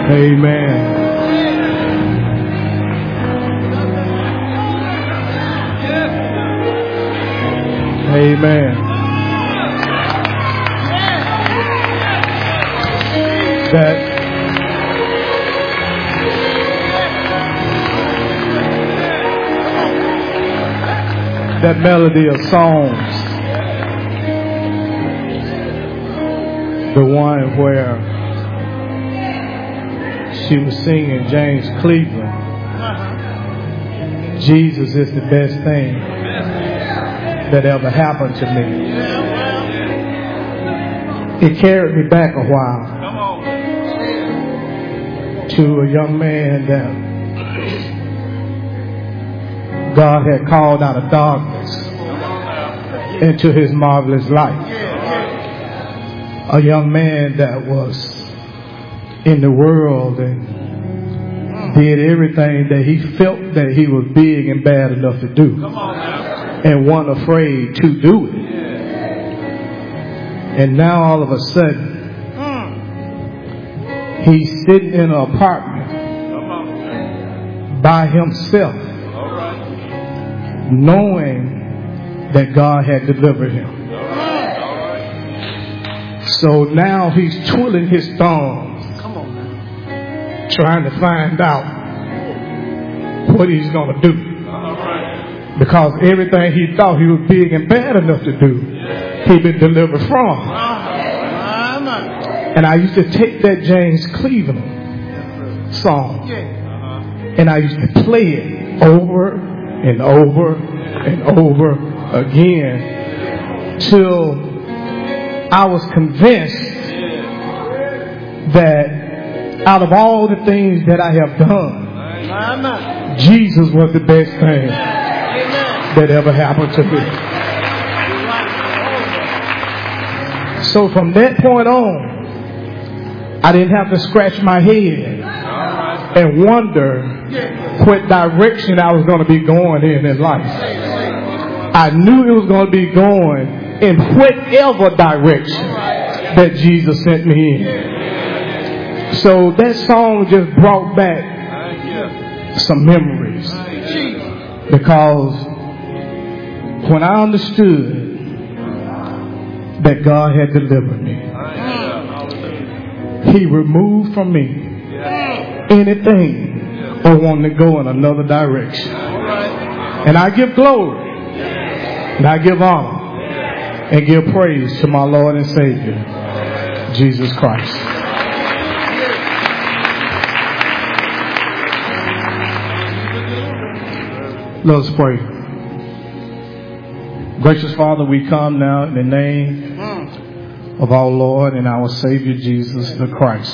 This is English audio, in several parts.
Amen. Amen. That melody of songs, the one where she was singing James Cleveland, Jesus is the best thing that ever happened to me. It carried me back a while to a young man that God had called out of darkness into his marvelous light. A young man that was in the world and did everything that he felt that he was big and bad enough to do, and wasn't afraid to do it. And now all of a sudden, he's sitting in an apartment by himself, knowing that God had delivered him. So now he's twiddling his thumbs, trying to find out what he's going to do. Because everything he thought he was big and bad enough to do, he'd been delivered from. And I used to take that James Cleveland song, and I used to play it over and over and over again till I was convinced that out of all the things that I have done, Jesus was the best thing that ever happened to me. So from that point on, I didn't have to scratch my head and wonder what direction I was going to be going in life. I knew it was going to be going in whatever direction that Jesus sent me in. So that song just brought back some memories, because when I understood that God had delivered me, He removed from me anything or wanting to go in another direction. And I give glory, and I give honor, and give praise to my Lord and Savior, Jesus Christ. Let us pray. Gracious Father, we come now in the name of our Lord and our Savior, Jesus the Christ.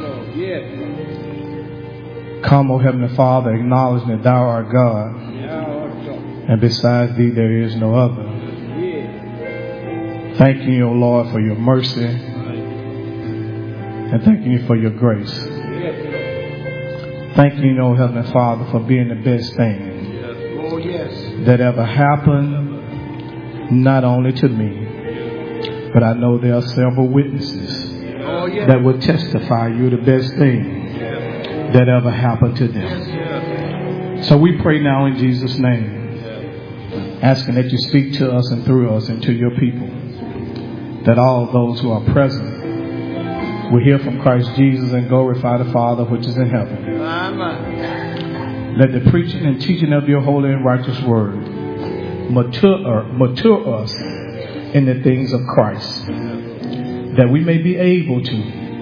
Come, O Heavenly Father, acknowledging that Thou art God, and besides Thee there is no other. Thanking You, O Lord, for Your mercy, and thanking You for Your grace. Thanking You, O Heavenly Father, for being the best thing that ever happened, not only to me, but I know there are several witnesses that will testify You're the best thing that ever happened to them. So we pray now in Jesus' name, asking that You speak to us and through us and to Your people, that all those who are present will hear from Christ Jesus and glorify the Father which is in heaven. Let the preaching and teaching of Your holy and righteous word mature us in the things of Christ, that we may be able to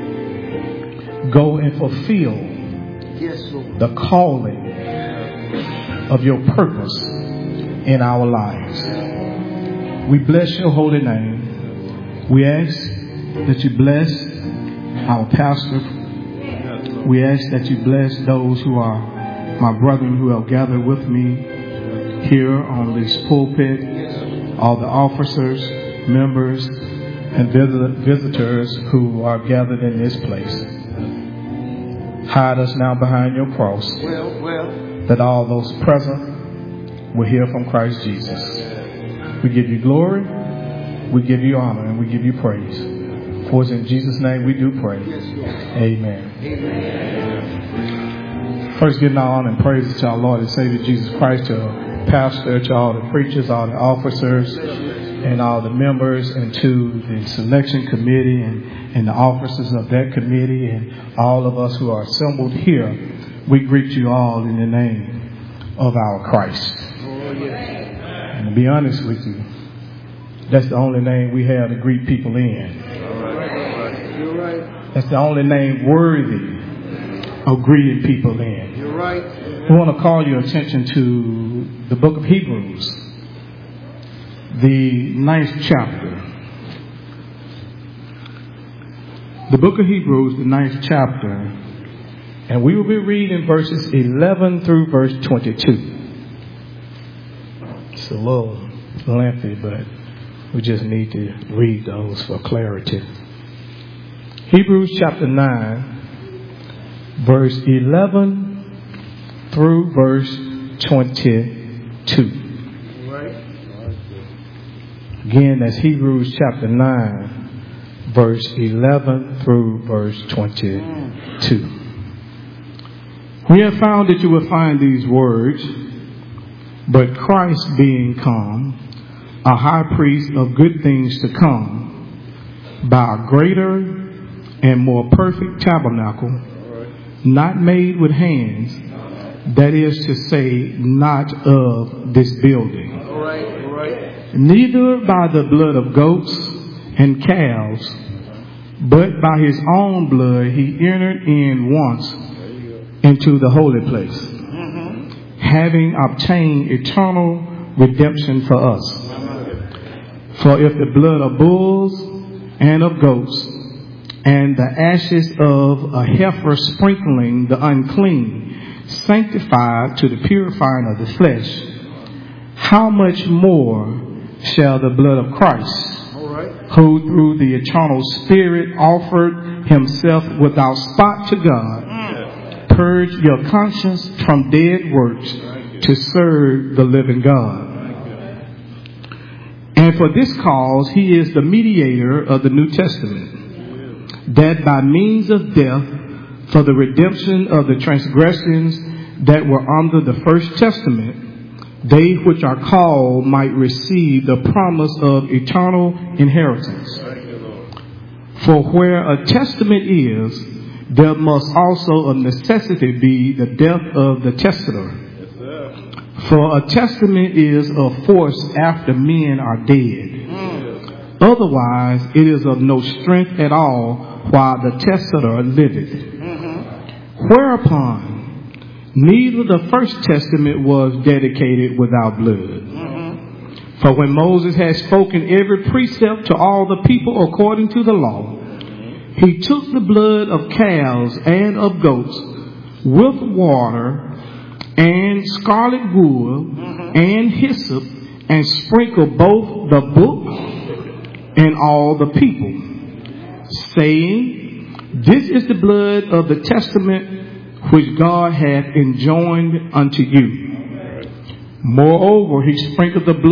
go and fulfill the calling of Your purpose in our lives. We bless Your holy name. We ask that You bless our pastor. We ask that You bless those who are my brethren who have gathered with me here on this pulpit, all the officers, members, and visitors who are gathered in this place. Hide us now behind Your cross, that all those present will hear from Christ Jesus. We give You glory, we give You honor, and we give You praise. For it's in Jesus' name we do pray. Amen. First, giving our honor and praises to our Lord and Savior Jesus Christ, to our pastor, to all the preachers, all the officers, and all the members, and to the selection committee and the officers of that committee, and all of us who are assembled here. We greet you all in the name of our Christ. And to be honest with you, that's the only name we have to greet people in. That's the only name worthy of greeting people in. You're right. We want to call your attention to the book of Hebrews, the 9th chapter. The book of Hebrews, the 9th chapter. And we will be reading verses 11 through verse 22. It's a little lengthy, but we just need to read those for clarity. Hebrews chapter 9, verse 11 through verse 22. Again, that's Hebrews chapter 9, verse 11 through verse 22. We have found that you will find these words, but Christ being come, a high priest of good things to come, by a greater and more perfect tabernacle, not made with hands, that is to say, not of this building. Neither by the blood of goats and calves, but by his own blood he entered in once into the holy place, having obtained eternal redemption for us. For if the blood of bulls and of goats and the ashes of a heifer sprinkling the unclean sanctified to the purifying of the flesh, how much more shall the blood of Christ, who through the eternal Spirit offered himself without spot to God, purge your conscience from dead works to serve the living God. And for this cause he is the mediator of the New Testament, that by means of death for the redemption of the transgressions that were under the first testament, they which are called might receive the promise of eternal inheritance. For where a testament is, there must also of necessity be the death of the testator. For a testament is of force after men are dead. Otherwise, it is of no strength at all while the testator liveth. Whereupon, neither the first testament was dedicated without blood. For when Moses had spoken every precept to all the people according to the law, he took the blood of calves and of goats with water and scarlet wool and hyssop, and sprinkled both the book and all the people, saying, this is the blood of the testament which God hath enjoined unto you. Moreover, he sprinkled with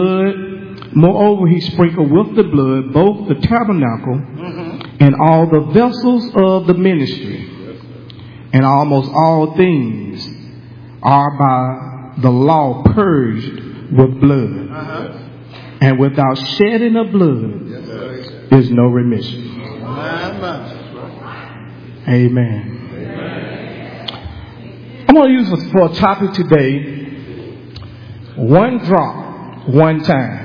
the blood both the tabernacle and all the vessels of the ministry. And almost all things are by the law purged with blood. And without shedding of blood is no remission. Amen. I'm going to use for a topic today, one drop, one time.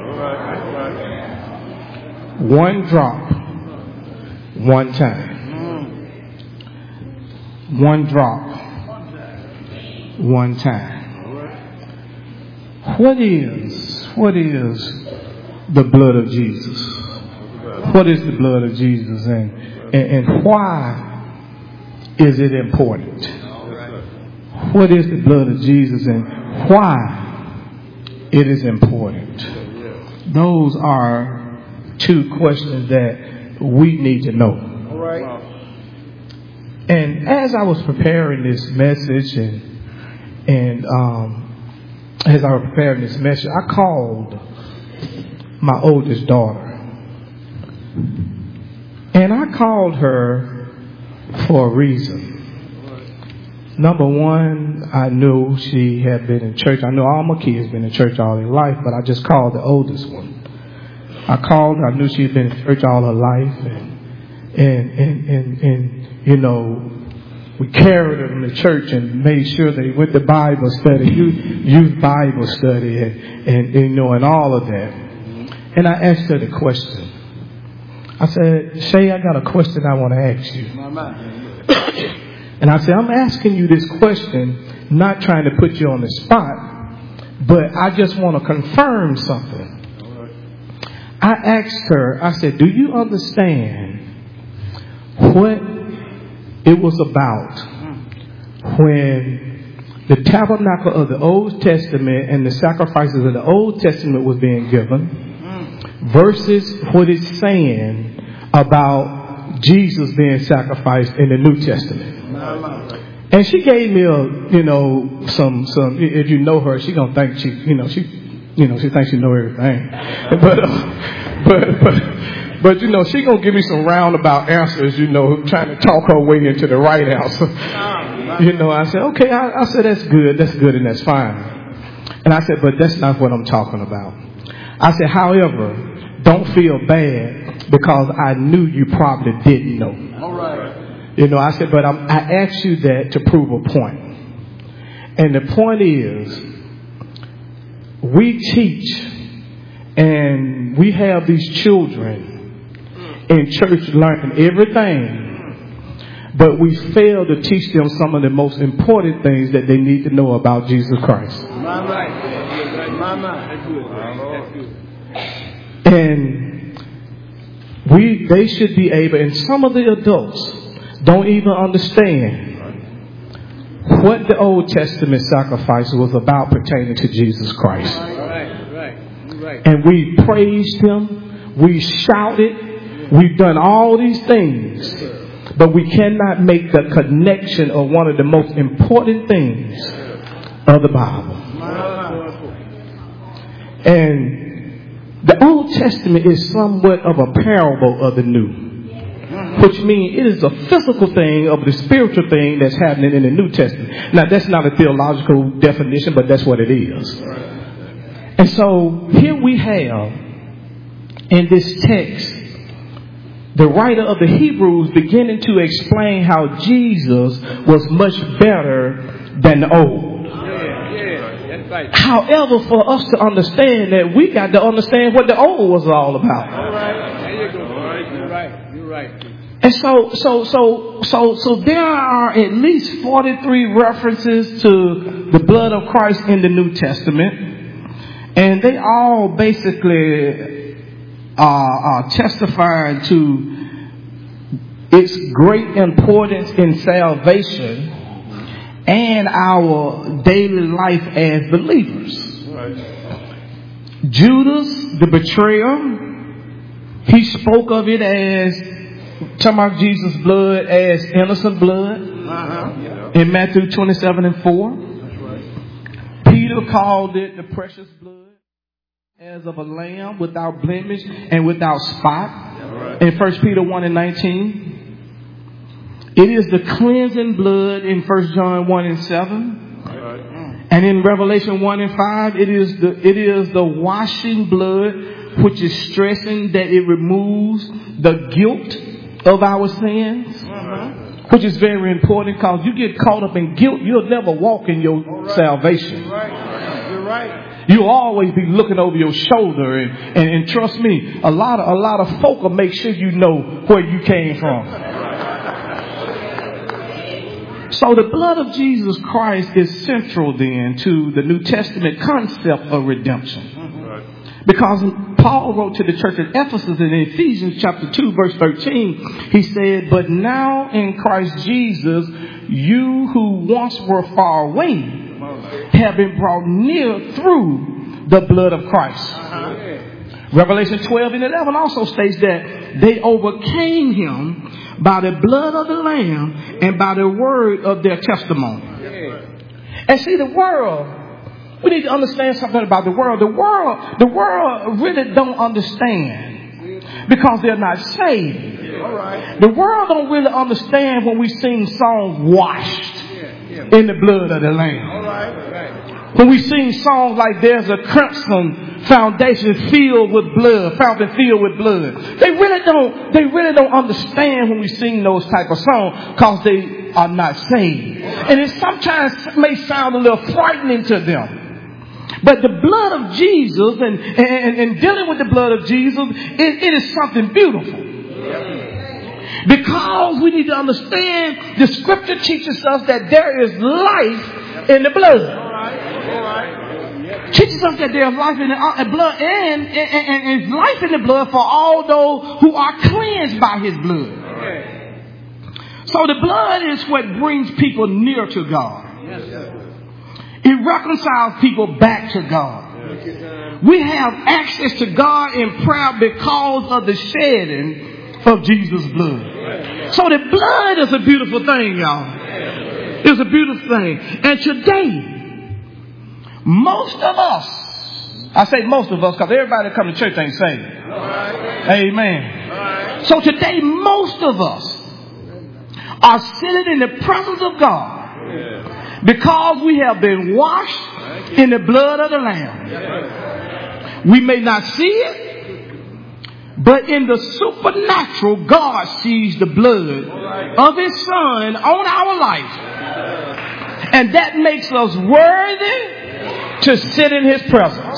One drop, one time. One drop, one time. What is the blood of Jesus? What is the blood of Jesus, and why is it important? What is the blood of Jesus and why it is important? Those are two questions that we need to know. And as I was preparing this message and as I was preparing this message, I called my oldest daughter. And I called her for a reason. Number one, I knew she had been in church. I knew all my kids been in church all their life, but I just called the oldest one. I called her. I knew she had been in church all her life, and you know, we carried her to church and made sure they went to Bible study, youth Bible study, and you know, and all of that. And I asked her the question. I said, Shay, I got a question I want to ask you. And I said, I'm asking you this question, not trying to put you on the spot, but I just want to confirm something. I asked her, I said, do you understand what it was about when the tabernacle of the Old Testament and the sacrifices of the Old Testament was being given versus what it's saying about Jesus being sacrificed in the New Testament? And she gave me some, if you know her, she gonna think she thinks she know everything. But you know, she gonna give me some roundabout answers, you know, trying to talk her way into the right answer. You know, I said, okay, I said, that's good, and that's fine. And I said, but that's not what I'm talking about. I said, however, don't feel bad because I knew you probably didn't know. All right. You know, I said, but I asked you that to prove a point. And the point is, we teach and we have these children in church learning everything, but we fail to teach them some of the most important things that they need to know about Jesus Christ. And they should be able, and some of the adults don't even understand what the Old Testament sacrifice was about pertaining to Jesus Christ. Right. And we praised Him, we shouted, we've done all these things, but we cannot make the connection of one of the most important things of the Bible. And the Old Testament is somewhat of a parable of the New. Which means it is a physical thing of the spiritual thing that's happening in the New Testament. Now, that's not a theological definition, but that's what it is. And so here we have in this text the writer of the Hebrews beginning to explain how Jesus was much better than the old. That's right. However, for us to understand that, we got to understand what the old was all about. All right. There you go. All right. You're right. And so there are at least 43 references to the blood of Christ in the New Testament. And they all basically are testifying to its great importance in salvation and our daily life as believers. Right. Judas, the betrayer, he spoke of it as, talking about Jesus' blood as innocent blood in Matthew 27:4. That's right. Peter called it the precious blood as of a lamb without blemish and without spot in 1 Peter 1:19. It is the cleansing blood in 1 John 1:7. And in Revelation 1:5, it is the washing blood, which is stressing that it removes the guilt of our sins, which is very important because you get caught up in guilt, you'll never walk in your salvation. You're right. You'll always be looking over your shoulder, and trust me, a lot of folk will make sure you know where you came from. So the blood of Jesus Christ is central then to the New Testament concept of redemption. Because Paul wrote to the church at Ephesus in Ephesians chapter 2 verse 13, he said, but now in Christ Jesus, you who once were far away have been brought near through the blood of Christ. Revelation 12:11 also states that they overcame him by the blood of the Lamb and by the word of their testimony. And see, the world, we need to understand something about the world. The world really don't understand because they're not saved. The world don't really understand when we sing songs washed in the blood of the Lamb. When we sing songs like there's a crimson foundation filled with blood, fountain filled with blood. They really don't understand when we sing those type of songs because they are not saved. And it sometimes may sound a little frightening to them. But the blood of Jesus and dealing with the blood of Jesus, it is something beautiful. Because we need to understand the scripture teaches us that there is life in the blood. Teaches us that there is life in the blood and life in the blood for all those who are cleansed by his blood. So the blood is what brings people near to God. It reconciles people back to God. We have access to God in prayer because of the shedding of Jesus' blood. So the blood is a beautiful thing, y'all. It's a beautiful thing. And today, most of us, I say most of us because everybody that come to church ain't saved. Amen. So today, most of us are sitting in the presence of God because we have been washed in the blood of the Lamb. We may not see it, but in the supernatural, God sees the blood of his son on our life. And that makes us worthy to sit in his presence.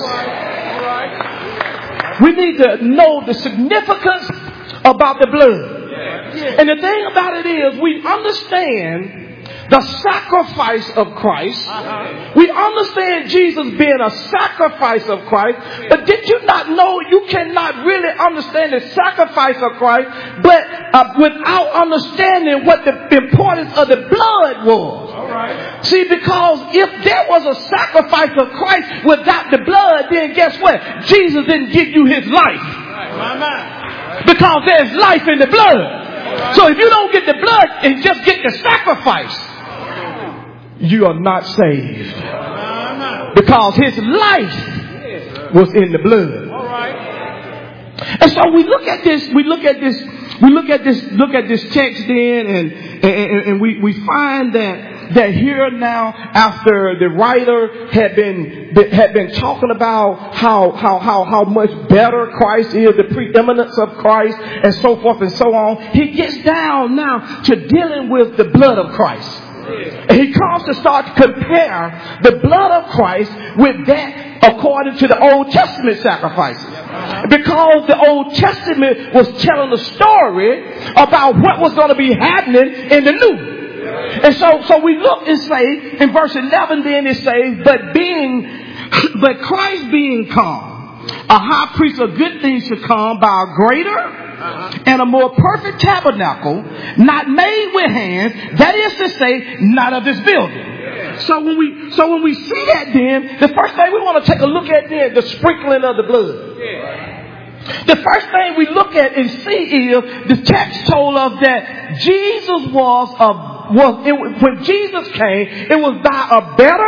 We need to know the significance about the blood. And the thing about it is we understand the sacrifice of Christ. We understand Jesus being a sacrifice of Christ. But did you not know you cannot really understand the sacrifice of Christ but without understanding what the importance of the blood was? See, because if there was a sacrifice of Christ without the blood, then guess what? Jesus didn't give you his life. Because there's life in the blood. So if you don't get the blood and just get the sacrifice, you are not saved. Because his life was in the blood. And so we look at this text then and we find that here now, after the writer had been talking about how much better Christ is, the preeminence of Christ, and so forth and so on, he gets down now to dealing with the blood of Christ. And he comes to start to compare the blood of Christ with that according to the Old Testament sacrifices. Because the Old Testament was telling a story about what was going to be happening in the New. And so we look and say, in verse 11 then it says, but Christ being come, a high priest of good things to come by a greater and a more perfect tabernacle, not made with hands, that is to say, not of this building. So when we see that then, the first thing we want to take a look at then, the sprinkling of the blood. The first thing we look at and see is the text told us that Jesus when Jesus came, it was by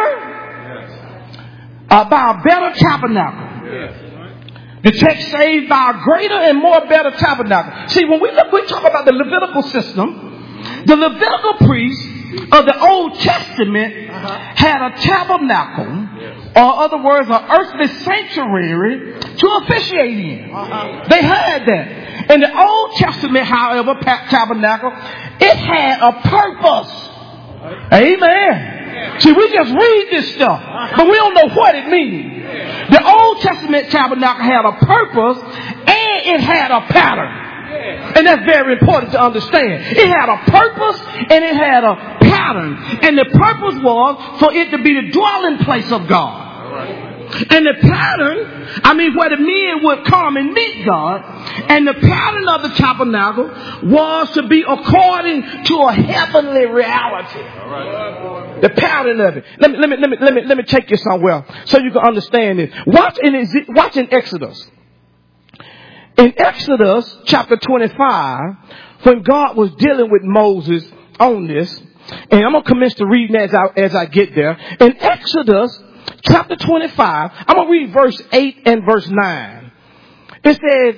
a better tabernacle. The text says by a greater and more better tabernacle. See, when we talk about the Levitical system, the Levitical priests of the Old Testament had a tabernacle, or other words, an earthly sanctuary to officiate in. They had that. In the Old Testament, however, tabernacle, it had a purpose. Amen. See, we just read this stuff, but we don't know what it means. The Old Testament tabernacle had a purpose and it had a pattern. And that's very important to understand. It had a purpose and it had a pattern. And the purpose was for it to be the dwelling place of God. And the pattern, where the men would come and meet God. And the pattern of the tabernacle was to be according to a heavenly reality. The pattern of it. Let me take you somewhere so you can understand this. Watch in Exodus. In Exodus chapter 25, when God was dealing with Moses on this, and I'm going to commence to read as I get there. In Exodus chapter 25, I'm going to read verse 8 and verse 9. It says,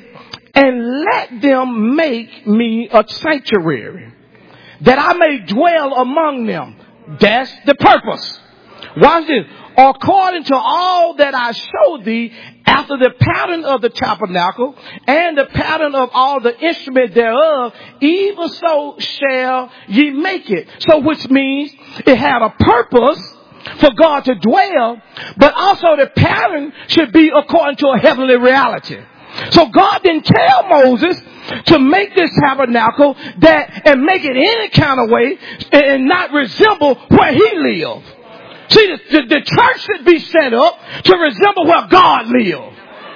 and let them make me a sanctuary, that I may dwell among them. That's the purpose. Watch this. According to all that I showed thee, after the pattern of the tabernacle and the pattern of all the instruments thereof, even so shall ye make it. So which means it had a purpose for God to dwell, but also the pattern should be according to a heavenly reality. So God didn't tell Moses to make this tabernacle and make it any kind of way and not resemble where he lived. See, the church should be set up to resemble where God lives.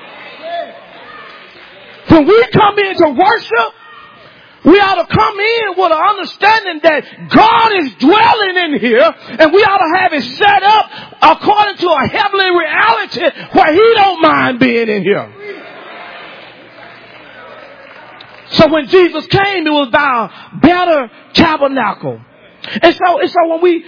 When we come in to worship, we ought to come in with an understanding that God is dwelling in here, and we ought to have it set up according to a heavenly reality where he don't mind being in here. So when Jesus came, it was our better tabernacle. And so when we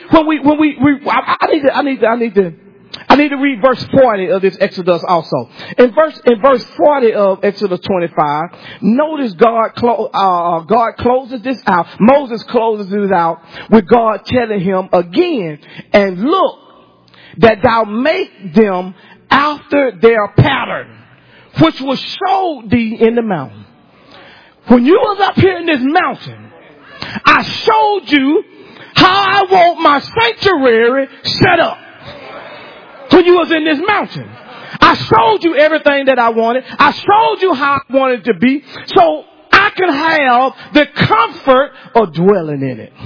I need to read verse 40 of this Exodus also. In verse 40 of Exodus 25, notice God closes this out. Moses closes this out with God telling him again, and look, that thou make them after their pattern, which was showed thee in the mountain. When you was up here in this mountain, I showed you how I want my sanctuary set up. When you was in this mountain, I showed you everything that I wanted. I showed you how I wanted it to be, so I can have the comfort of dwelling in it.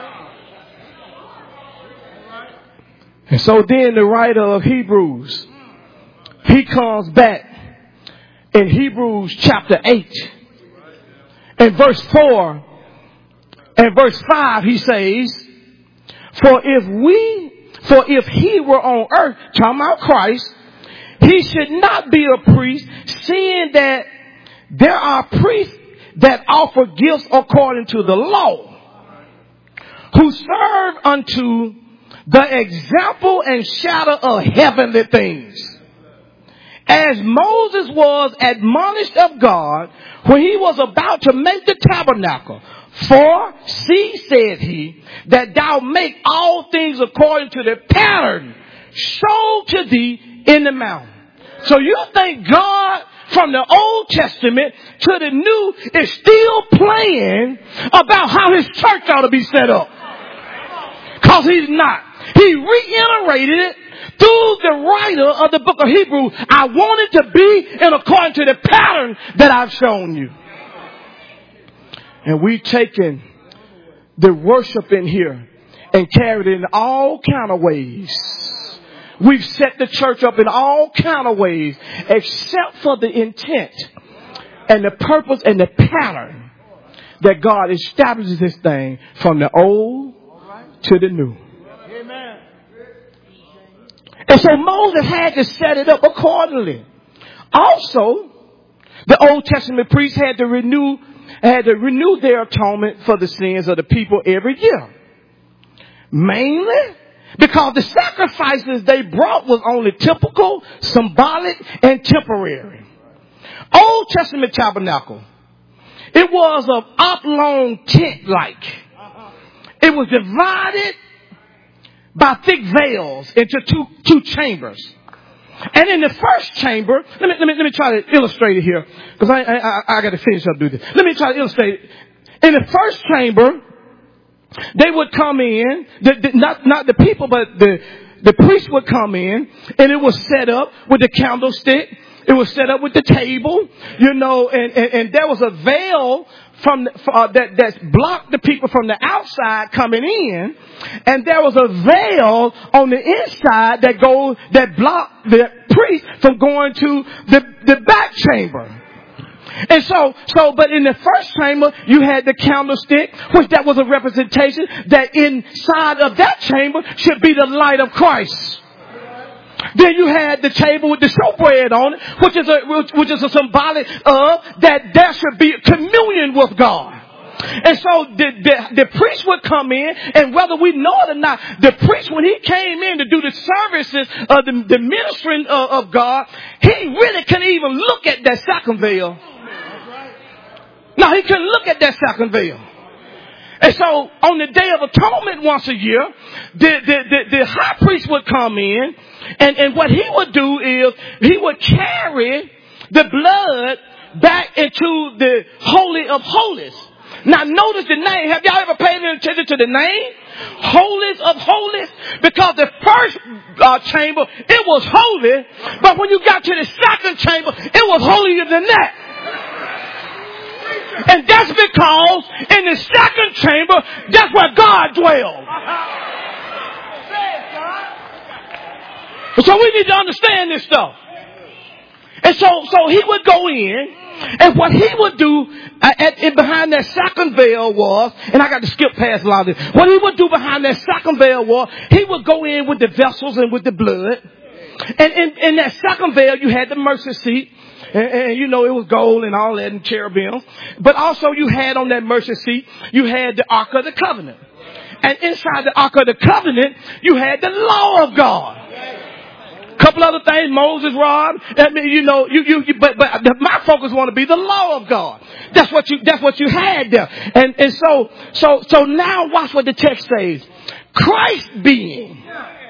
And so then the writer of Hebrews, he comes back in Hebrews chapter 8 and verse 4 and verse 5, he says, For if he were on earth, talking about Christ, he should not be a priest, seeing that there are priests that offer gifts according to the law, who serve unto the example and shadow of heavenly things. As Moses was admonished of God when he was about to make the tabernacle. For see, said he, that thou make all things according to the pattern showed to thee in the mountain. So you think God from the Old Testament to the New is still playing about how his church ought to be set up? Because he's not. He reiterated it through the writer of the book of Hebrews. I want it to be in according to the pattern that I've shown you. And we've taken the worship in here and carried it in all kind of ways. We've set the church up in all kind of ways, except for the intent and the purpose and the pattern that God establishes this thing from the old to the new. Amen. And so Moses had to set it up accordingly. Also, the Old Testament priests had to renew their atonement for the sins of the people every year. Mainly because the sacrifices they brought was only typical, symbolic, and temporary. Old Testament tabernacle, it was of oblong tent-like. It was divided by thick veils into two chambers. And in the first chamber, let me try to illustrate it here, because I got to finish up doing this. Let me try to illustrate it. In the first chamber, they would come in, not the people, but the priest would come in, and it was set up with the candlestick. It was set up with the table, and there was a veil that blocked the people from the outside coming in, and there was a veil on the inside that blocked the priest from going to the back chamber. And but in the first chamber, you had the candlestick, which that was a representation that inside of that chamber should be the light of Christ. Then you had the table with the showbread on it, which is a symbolic of that there should be communion with God. And so the priest would come in, and whether we know it or not, the priest, when he came in to do the services of the ministering of God, he really couldn't even look at that second veil. Now, he couldn't look at that second veil. And so, on the Day of Atonement once a year, the high priest would come in, and what he would do is, he would carry the blood back into the Holy of Holies. Now, notice the name. Have y'all ever paid any attention to the name? Holies of Holies? Because the first chamber, it was holy, but when you got to the second chamber, it was holier than that. And that's because in the second chamber, that's where God dwells. So we need to understand this stuff. And so he would go in, and what he would do behind that second veil was, and I got to skip past a lot of this. What he would do behind that second veil was, he would go in with the vessels and with the blood. And in that second veil, you had the mercy seat. And you know, it was gold and all that and cherubims. But also you had on that mercy seat, you had the Ark of the Covenant. And inside the Ark of the Covenant, you had the law of God. Couple other things, Moses' rod. I mean, you know, but my focus want to be the law of God. That's what you had there. And so now watch what the text says. Christ being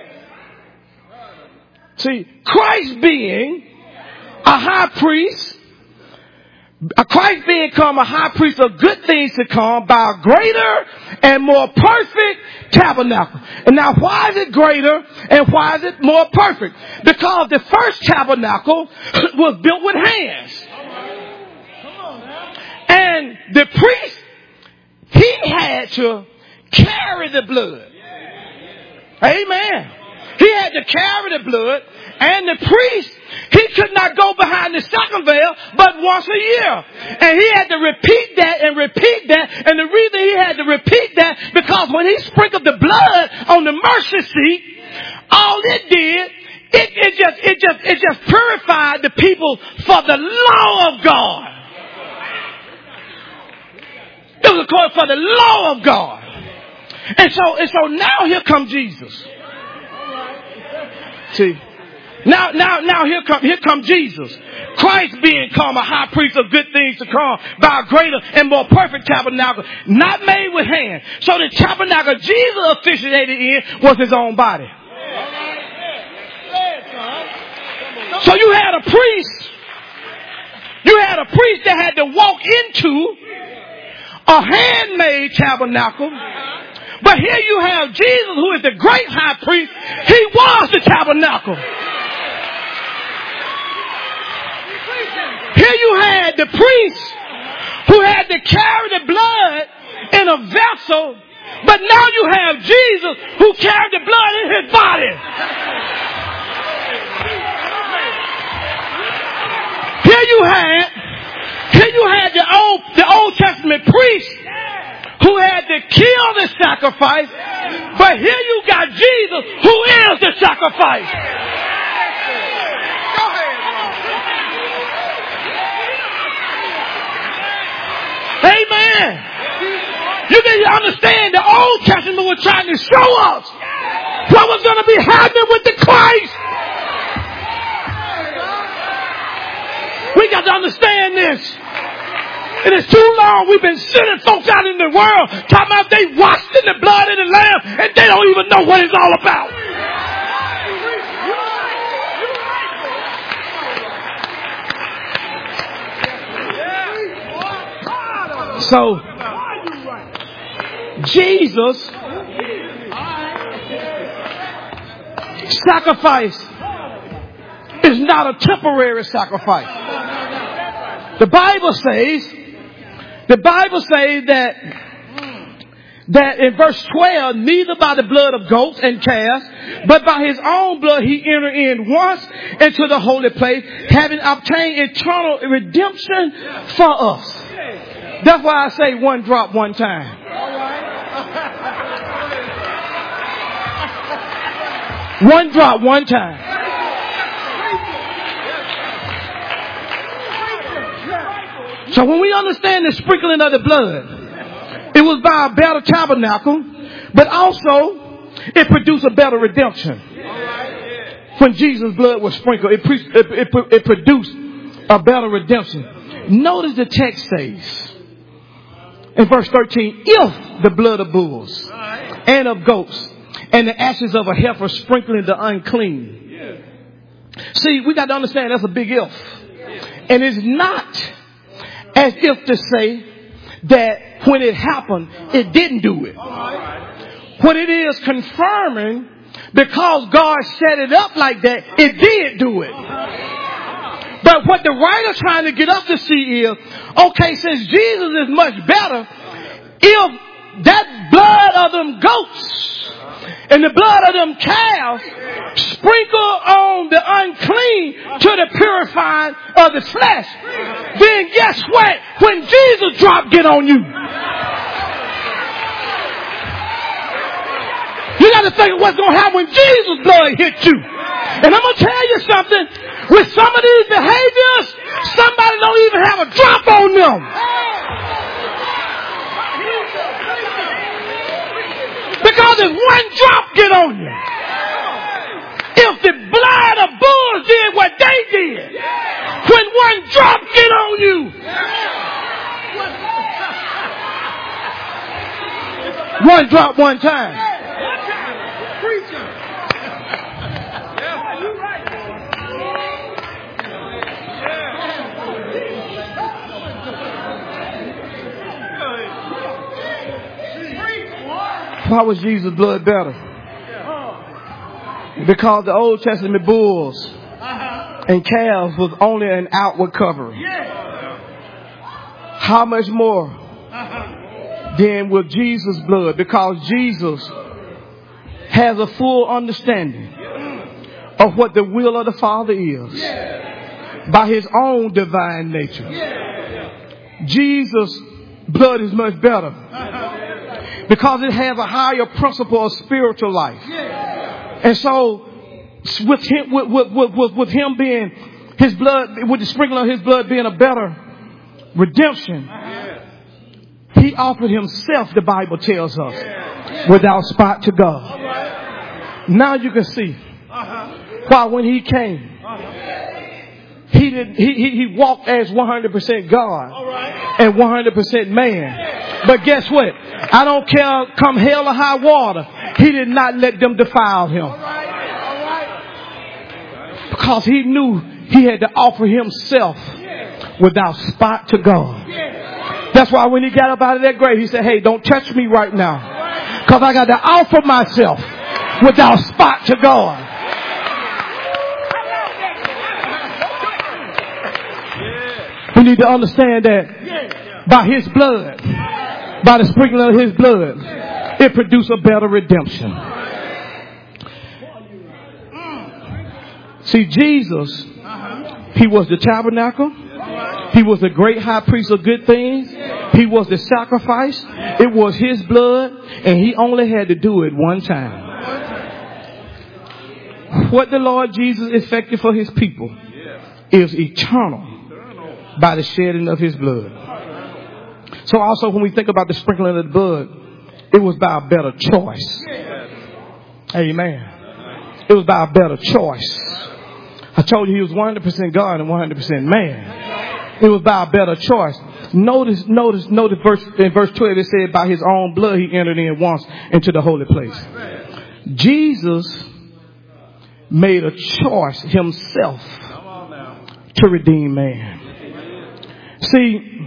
a high priest, Christ being come a high priest of good things to come by a greater and more perfect tabernacle. And now why is it greater and why is it more perfect? Because the first tabernacle was built with hands. And the priest, he had to carry the blood. Amen. He had to carry the blood, and the priest, he could not go behind the second veil but once a year. And he had to repeat that. And the reason he had to repeat that, because when he sprinkled the blood on the mercy seat, all it did, it just purified the people for the law of God. It was according for the law of God. And so now here comes Jesus. See, now here come Jesus. Christ being come a high priest of good things to come by a greater and more perfect tabernacle, not made with hands. So the tabernacle Jesus officiated in was his own body. So you had a priest that had to walk into a handmade tabernacle. But here you have Jesus, who is the great high priest. He was the tabernacle. Here you had the priest who had to carry the blood in a vessel. But now you have Jesus who carried the blood in his body. Here you had the Old Testament priest who had to kill the sacrifice, but here you got Jesus who is the sacrifice. Go ahead. Amen. You need to understand the Old Testament was trying to show us what was going to be happening with the Christ. We got to understand this. It is too long we've been sending folks out in the world talking about they washed in the blood of the Lamb and they don't even know what it's all about. So, Jesus' sacrifice is not a temporary sacrifice. The Bible says that in verse 12, neither by the blood of goats and calves, but by his own blood he entered in once into the holy place, having obtained eternal redemption for us. That's why I say one drop, one time. One drop, one time. So when we understand the sprinkling of the blood, it was by a better tabernacle, but also it produced a better redemption. When Jesus' blood was sprinkled, it produced a better redemption. Notice the text says, In verse 13, if the blood of bulls and of goats and the ashes of a heifer sprinkling the unclean. See, we got to understand that's a big if. And it's not as if to say that when it happened, it didn't do it. What it is confirming, because God set it up like that, it did do it. But what the writer's trying to get us to see is, okay, since Jesus is much better, if that blood of them goats and the blood of them calves sprinkle on the unclean to the purifying of the flesh, then guess what? When Jesus drop, get on you. You got to think of what's going to happen when Jesus' blood hits you. And I'm going to tell you something. With some of these behaviors, somebody don't even have a drop on them. Because if one drop get on you, if the blood of bulls did what they did, when one drop get on you, one drop one time. Why was Jesus' blood better? Because the Old Testament bulls and calves was only an outward covering. How much more than with Jesus' blood? Because Jesus has a full understanding of what the will of the Father is by his own divine nature. Jesus' blood is much better because it has a higher principle of spiritual life. And so with him being his blood, with the sprinkling of his blood being a better redemption, he offered himself, the Bible tells us, without spot to God. Now you can see why when he came, he walked as 100% God and 100% man. But guess what? I don't care, come hell or high water, he did not let them defile him. Because he knew he had to offer himself without spot to God. That's why when he got up out of that grave, he said, hey, don't touch me right now. Because I got to offer myself without spot to God. We need to understand that by his blood, by the sprinkling of his blood, it produced a better redemption. See, Jesus, he was the tabernacle. He was the great high priest of good things. He was the sacrifice. It was his blood, and he only had to do it one time. What the Lord Jesus effected for his people is eternal by the shedding of his blood. So also when we think about the sprinkling of the blood, it was by a better choice. Amen. It was by a better choice. I told you he was 100% God and 100% man. It was by a better choice. Notice verse, in verse 12 it said by his own blood he entered in once into the holy place. Jesus made a choice himself to redeem man. See,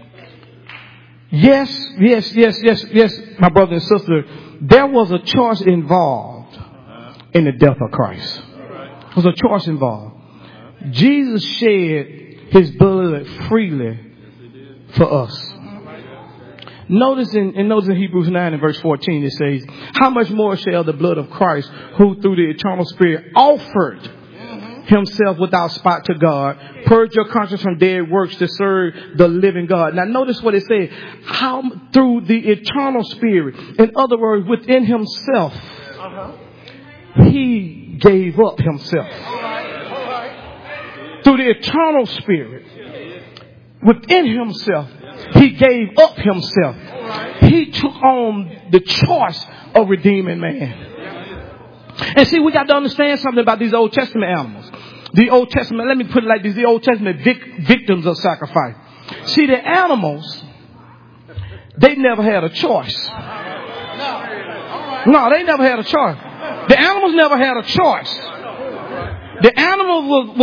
yes, my brother and sister, there was a choice involved in the death of Christ. There was a choice involved. Jesus shed his blood freely for us. Notice in Hebrews 9 and verse 14 it says, how much more shall the blood of Christ, who through the eternal Spirit offered himself without spot to God, purge your conscience from dead works to serve the living God. Now notice what it says. How through the eternal Spirit, in other words, within himself, he gave up himself. Through the eternal Spirit, within himself, he gave up himself. He took on the choice of redeeming man. And see, we got to understand something about these Old Testament animals. The Old Testament, let me put it like this, the Old Testament victims of sacrifice. See, the animals, They never had a choice. No, they never had a choice. The animals never had a choice. The animals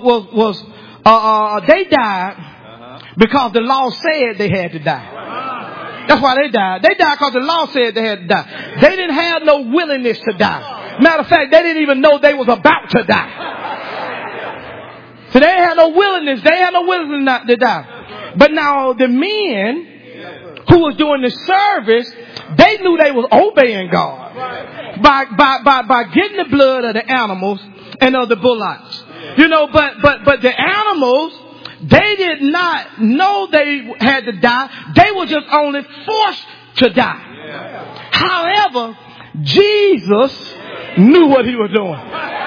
they died because the law said they had to die. That's why they died. They died because the law said they had to die. They didn't have no willingness to die. Matter of fact, they didn't even know they was about to die. So they had no willingness. They had no willingness not to die. But now the men who was doing the service, they knew they was obeying God by getting the blood of the animals and of the bullocks. You know, but the animals, they did not know they had to die. They were just only forced to die. However, Jesus knew what he was doing.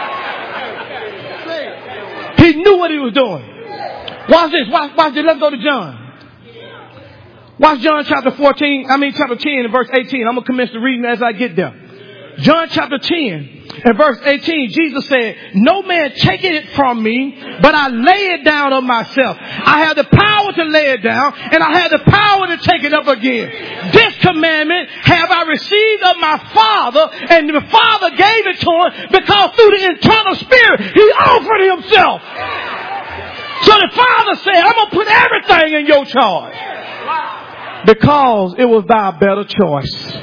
He knew what he was doing. Watch this. Watch this. Let's go to John. Watch John chapter 10 and verse 18. I'm going to commence the reading as I get there. John chapter 10 and verse 18, Jesus said, no man taketh it from me, but I lay it down of myself. I have the power to lay it down, and I have the power to take it up again. This commandment have I received of my Father, and the Father gave it to him because through the internal spirit, he offered himself. So the Father said, I'm going to put everything in your charge. Because it was thy better choice.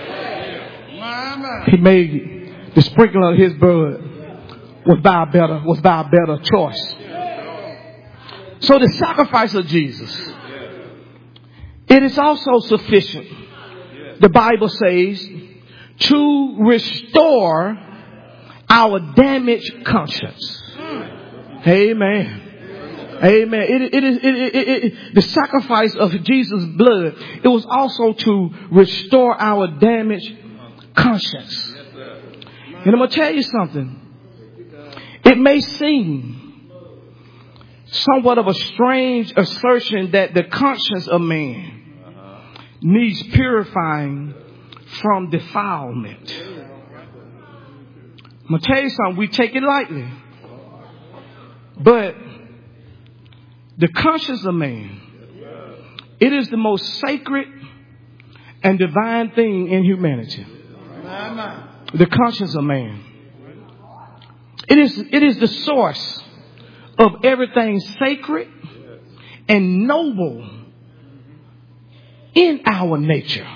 He made the sprinkling of his blood was thy better choice. So the sacrifice of Jesus, it is also sufficient, the Bible says, to restore our damaged conscience. Amen. Amen. The sacrifice of Jesus' blood, it was also to restore our damaged conscience. And I'm going to tell you something. It may seem somewhat of a strange assertion that the conscience of man needs purifying from defilement. I'm going to tell you something. We take it lightly. But the conscience of man, it is the most sacred and divine thing in humanity. The conscience of man. It is the source of everything sacred and noble in our nature.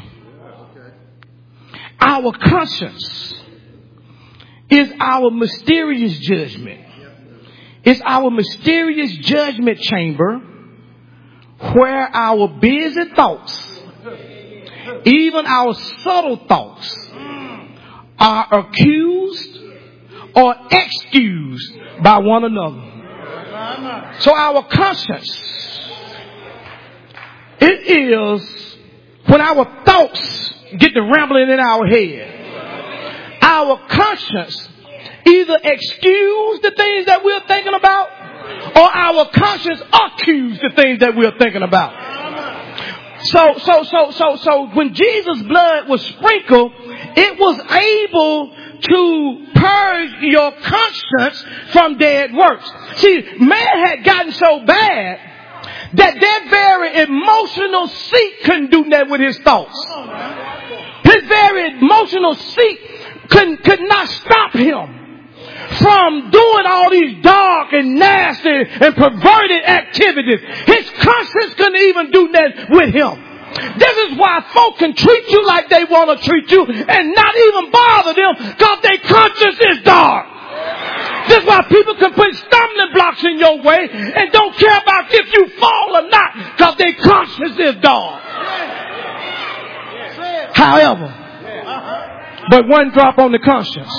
Our conscience is our mysterious judgment. It's our mysterious judgment chamber where our busy thoughts, even our subtle thoughts, are accused or excused by one another. So our conscience, it is when our thoughts get to rambling in our head. Our conscience either excuse the things that we're thinking about, or our conscience accuse the things that we're thinking about. So when Jesus' blood was sprinkled, it was able to purge your conscience from dead works. See, man had gotten so bad that very emotional seat couldn't do that with his thoughts. His very emotional seat could not stop him from doing all these dark and nasty and perverted activities. His conscience couldn't even do that with him. This is why folk can treat you like they want to treat you and not even bother them because their conscience is dark. This is why people can put stumbling blocks in your way and don't care about if you fall or not because their conscience is dark. However, but one drop on the conscience.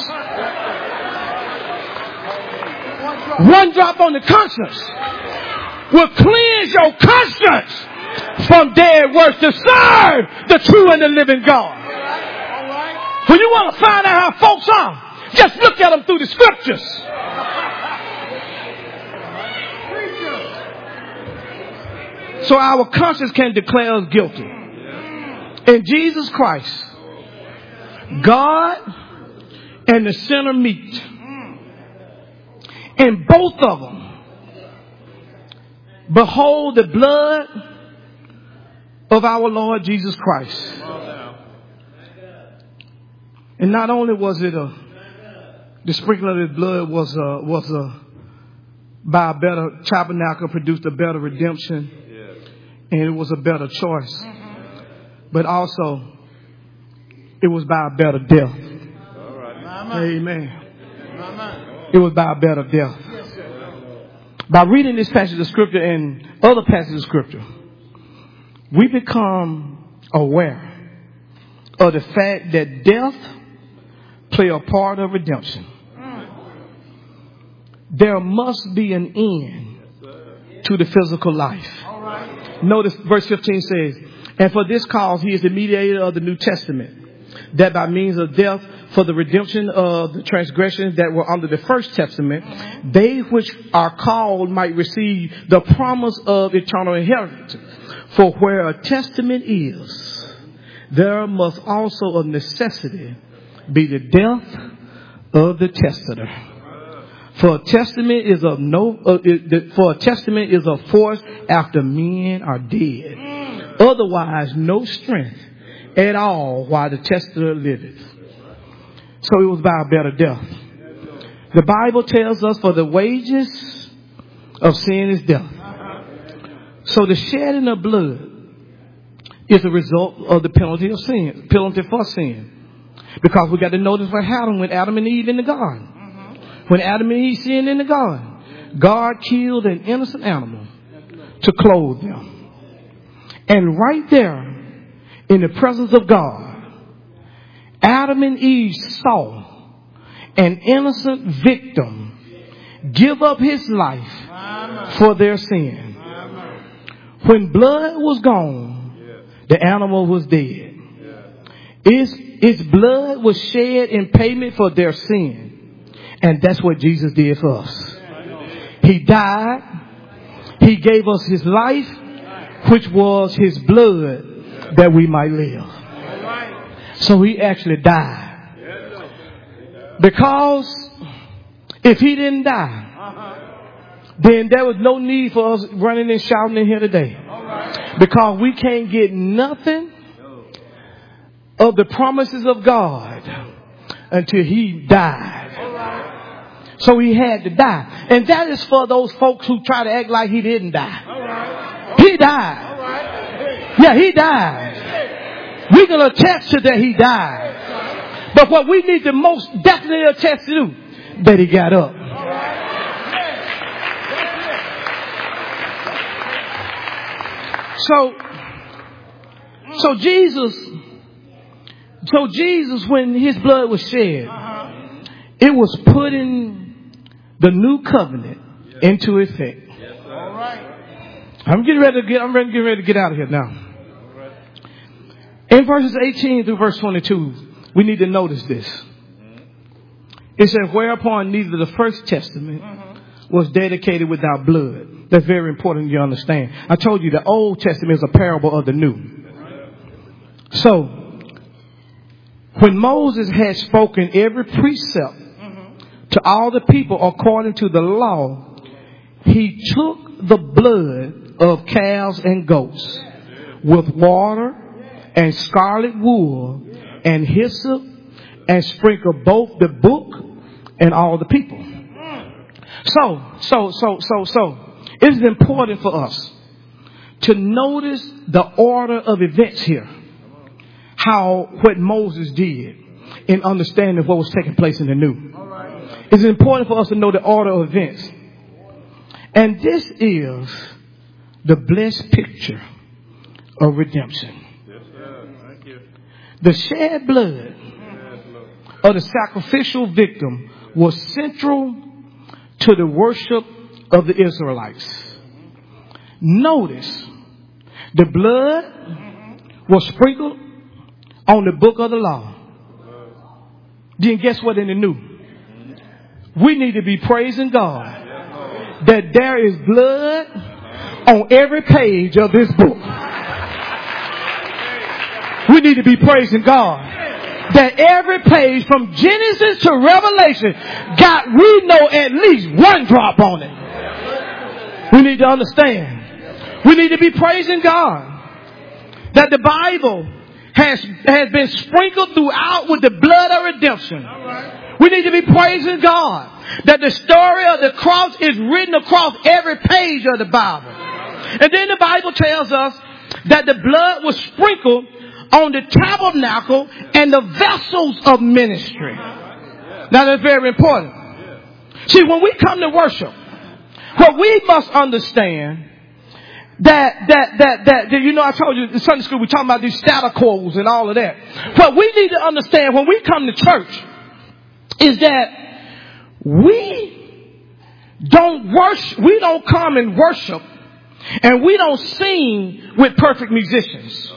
One drop on the conscience will cleanse your conscience from dead works to serve the true and the living God. When you want to find out how folks are, just look at them through the scriptures. So our conscience can declare us guilty. In Jesus Christ, God and the sinner meet. And both of them behold the blood of our Lord Jesus Christ. And not only was it the sprinkling of his blood was by a better tabernacle, produced a better redemption, and it was a better choice, but also it was by a better death. Amen. It was by a better death. By reading this passage of scripture and other passages of scripture, we become aware of the fact that death play a part of redemption. There must be an end to the physical life. Notice verse 15 says, and for this cause he is the mediator of the New Testament, that by means of death for the redemption of the transgressions that were under the first testament, they which are called might receive the promise of eternal inheritance. For where a testament is, there must also of necessity be the death of the testator. For a testament is of force after men are dead. Otherwise, no strength at all while the testator liveth. So it was by a better death. The Bible tells us for the wages of sin is death. So the shedding of blood is a result of the penalty of sin, penalty for sin. Because we got to notice what happened with Adam and Eve in the garden. When Adam and Eve sinned in the garden, God killed an innocent animal to clothe them. And right there, in the presence of God, Adam and Eve saw an innocent victim give up his life for their sin. When blood was gone, the animal was dead. Its blood was shed in payment for their sin. And that's what Jesus did for us. He died. He gave us his life, which was his blood, that we might live. So he actually died. Because if he didn't die, then there was no need for us running and shouting in here today. Because we can't get nothing of the promises of God until he died. So he had to die. And that is for those folks who try to act like he didn't die. He died. Yeah, he died. We can attest to that he died. But what we need to most definitely attest to, that he got up. So Jesus, when his blood was shed, it was putting the new covenant into effect. I'm getting ready to get out of here now. In verses 18 through verse 22, we need to notice this. It says, whereupon neither the first testament was dedicated without blood. That's very important you understand. I told you the Old Testament is a parable of the New. So, when Moses had spoken every precept to all the people according to the law, he took the blood of calves and goats with water and scarlet wool and hyssop and sprinkled both the book and all the people. So it is important for us to notice the order of events here. What Moses did in understanding what was taking place in the new. It's important for us to know the order of events. And this is the blessed picture of redemption. The shed blood of the sacrificial victim was central to the worship of the Israelites. Notice, the blood was sprinkled on the book of the law. Then guess what in the new? We need to be praising God that there is blood on every page of this book. We need to be praising God that every page from Genesis to Revelation we know at least one drop on it. We need to understand. We need to be praising God that the Bible has been sprinkled throughout with the blood of redemption. We need to be praising God that the story of the cross is written across every page of the Bible. And then the Bible tells us that the blood was sprinkled on the tabernacle and the vessels of ministry. Now that's very important. See, when we come to worship, what we must understand that you know, I told you in Sunday school we talking about these status quos and all of that. What we need to understand when we come to church is that we don't come and worship, and we don't sing with perfect musicians.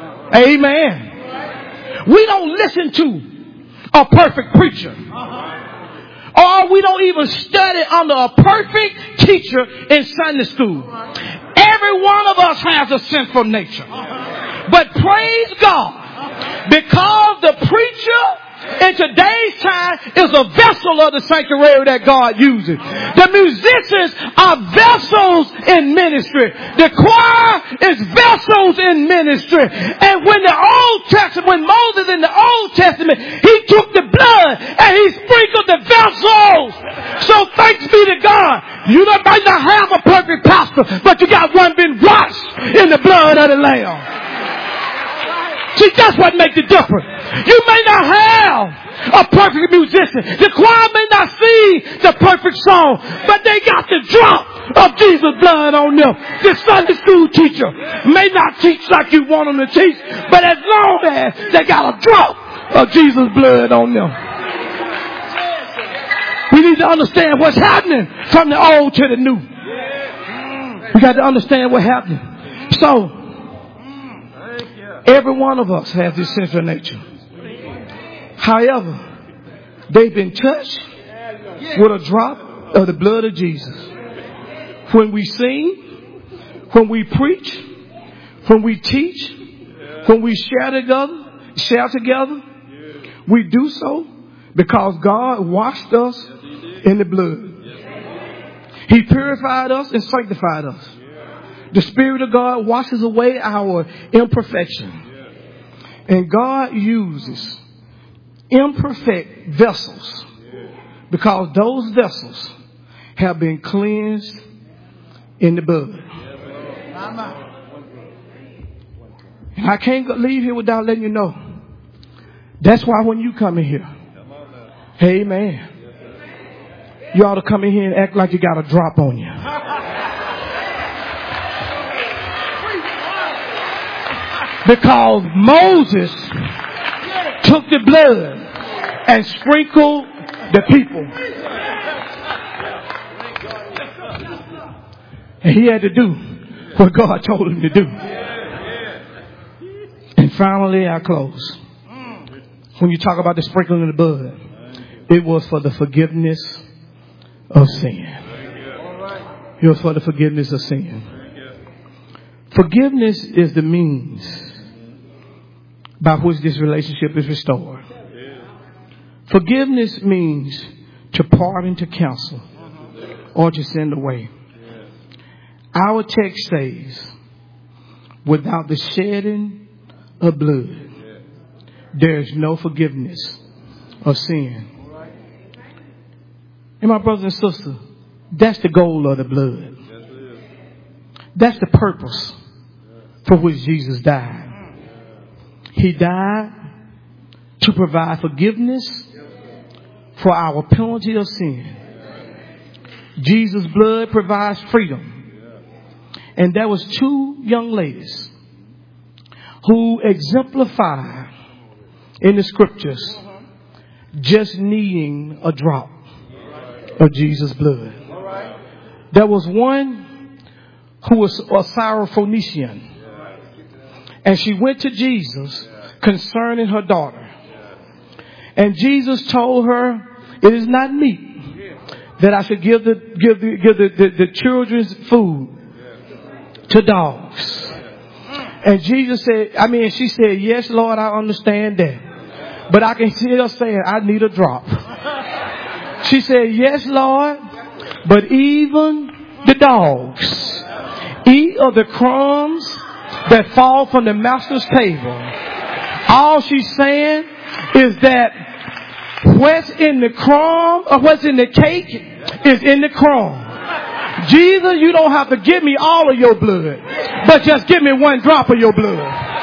Amen. We don't listen to a perfect preacher. Or we don't even study under a perfect teacher in Sunday school. Every one of us has a sinful nature. But praise God, because the preacher in today's time is a vessel of the sanctuary that God uses. The musicians are vessels in ministry. The choir is vessels in ministry. And when Moses in the Old Testament, he took the blood and he sprinkled the vessels. So thanks be to God. You might not have a perfect pastor, but you got one been washed in the blood of the Lamb. See, that's what makes the difference. You may not have a perfect musician. The choir may not sing the perfect song, but they got the drop of Jesus' blood on them. The Sunday school teacher may not teach like you want them to teach, but as long as they got a drop of Jesus' blood on them. We need to understand what's happening from the old to the new. We got to understand what's happening. So, every one of us has this sinful nature. However, they've been touched with a drop of the blood of Jesus. When we sing, when we preach, when we teach, when we share together, we do so because God washed us in the blood. He purified us and sanctified us. The Spirit of God washes away our imperfection. And God uses imperfect vessels because those vessels have been cleansed in the blood. And I can't leave here without letting you know. That's why when you come in here, amen, you ought to come in here and act like you got a drop on you. Because Moses took the blood and sprinkled the people. And he had to do what God told him to do. And finally, I close. When you talk about the sprinkling of the blood, it was for the forgiveness of sin. It was for the forgiveness of sin. Forgiveness is the means by which this relationship is restored. Forgiveness means to pardon, to counsel, or to send away. Our text says, without the shedding of blood, there is no forgiveness of sin. And my brothers and sisters, that's the goal of the blood. That's the purpose for which Jesus died. He died to provide forgiveness for our penalty of sin. Jesus' blood provides freedom. And there was two young ladies who exemplified in the scriptures just needing a drop of Jesus' blood. There was one who was a Syrophoenician. And she went to Jesus concerning her daughter. And Jesus told her, it is not meet that I should give the children's food to dogs. And Jesus said, she said, yes, Lord, I understand that. But I can hear her saying, I need a drop. She said, yes, Lord, but even the dogs eat of the crumbs that fall from the master's table. All she's saying is that what's in the crumb or what's in the cake is in the crumb. Jesus, you don't have to give me all of your blood, but just give me one drop of your blood.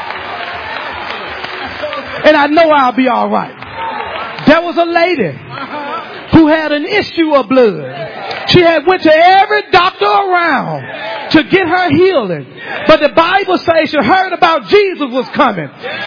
And I know I'll be all right. There was a lady who had an issue of blood. She had went to every doctor around to get her healing. But the Bible says she heard about Jesus was coming.